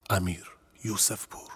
امیر یوسف پور.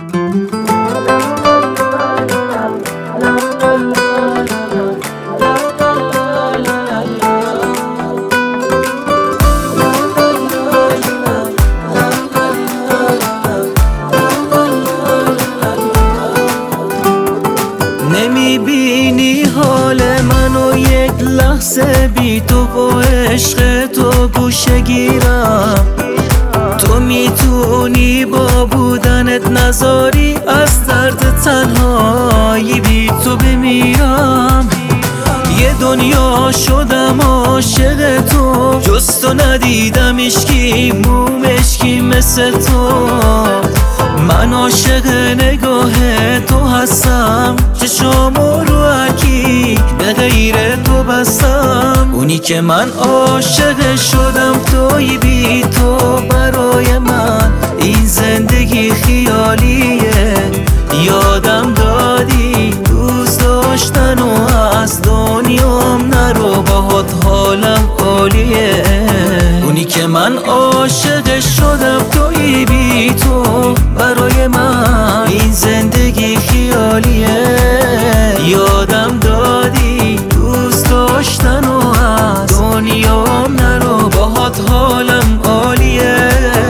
نمیبینی حال منو یک لحظه بی تو با عشق تو گوشه گیرم. تو میتونی با بودنت نذاری از درد تنهایی بی تو بمیرم. یه دنیا شدم عاشق تو، جز تو ندیدم اشکی موم اشکی مثل تو. من عاشق نگاه تو هستم، چشامو رو هرکی به غیر تو بستم. اونی که من عاشق شدم توی بی تو برای من. این زندگی خیالیه، یادم دادی دوست داشتن و از دنیام نرو، باهات حالم عالیه. اونی که من عاشق شدم توی بی تو برای من. این زندگی خیالیه، یادم دادی دوست داشتن و از دنیام نرو، باهات حالم عالیه.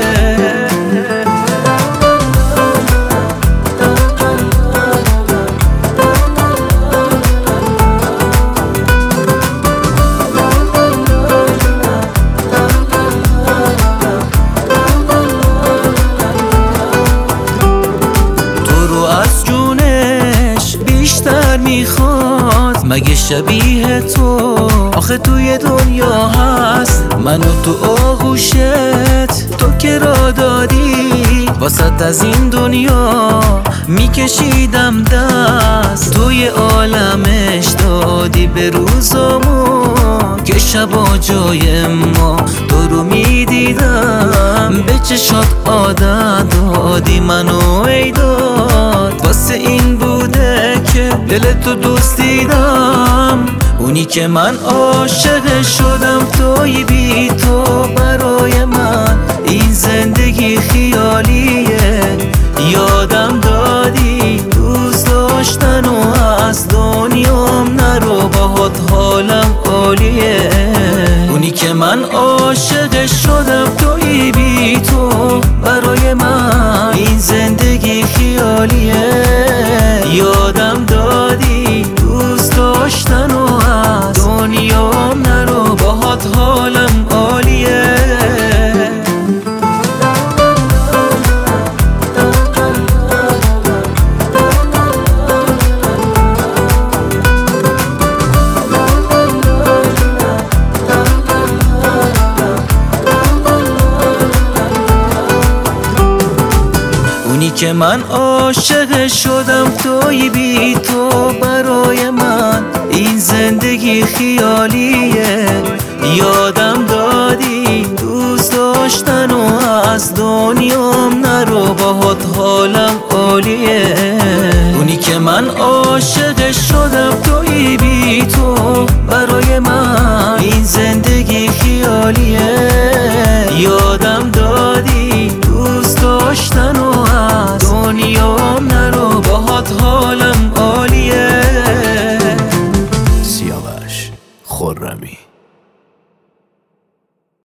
میخواد مگه شبیه تو آخه توی دنیا هست؟ من و تو آغوشت، تو که را دادی واسط از این دنیا میکشیدم دست. توی عالمش دادی به روزامو که شبا جای ما تو رو میدیدم. به چشات عادت دادی منو ایداد، واسه این بوده که دل تو دوست دیدم. اونی که من عاشق شدم توی بی تو برای من. این زندگی خیالیه، یادم دادی دوست داشتن و از دنیام نرو، باهات حالم عالیه. اونی که من عاشق شدم توی بی تو برای من. این زندگی خیالیه، یادم دادی دوست داشتن و از دنیام نرو، باهات حالم عالیه. اونی که من عاشق شدم توی بی تو برای من. این زندگی خیالیه، یادم دادی دوست داشتن و از دنیام نرو، باهات حالم